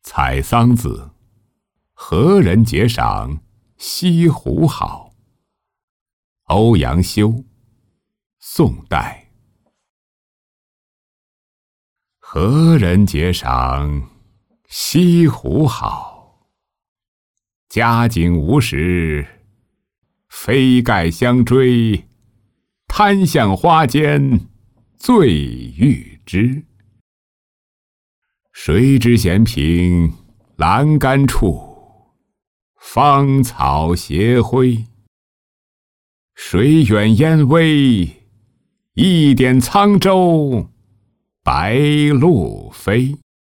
采桑子，何人解赏西湖好？欧阳修，宋代。何人解赏西湖好？佳景无时，飞盖相追，贪向花间醉欲之。谁知闲凭栏杆处，芳草斜晖。水远烟微，一点沧州白鹭飞。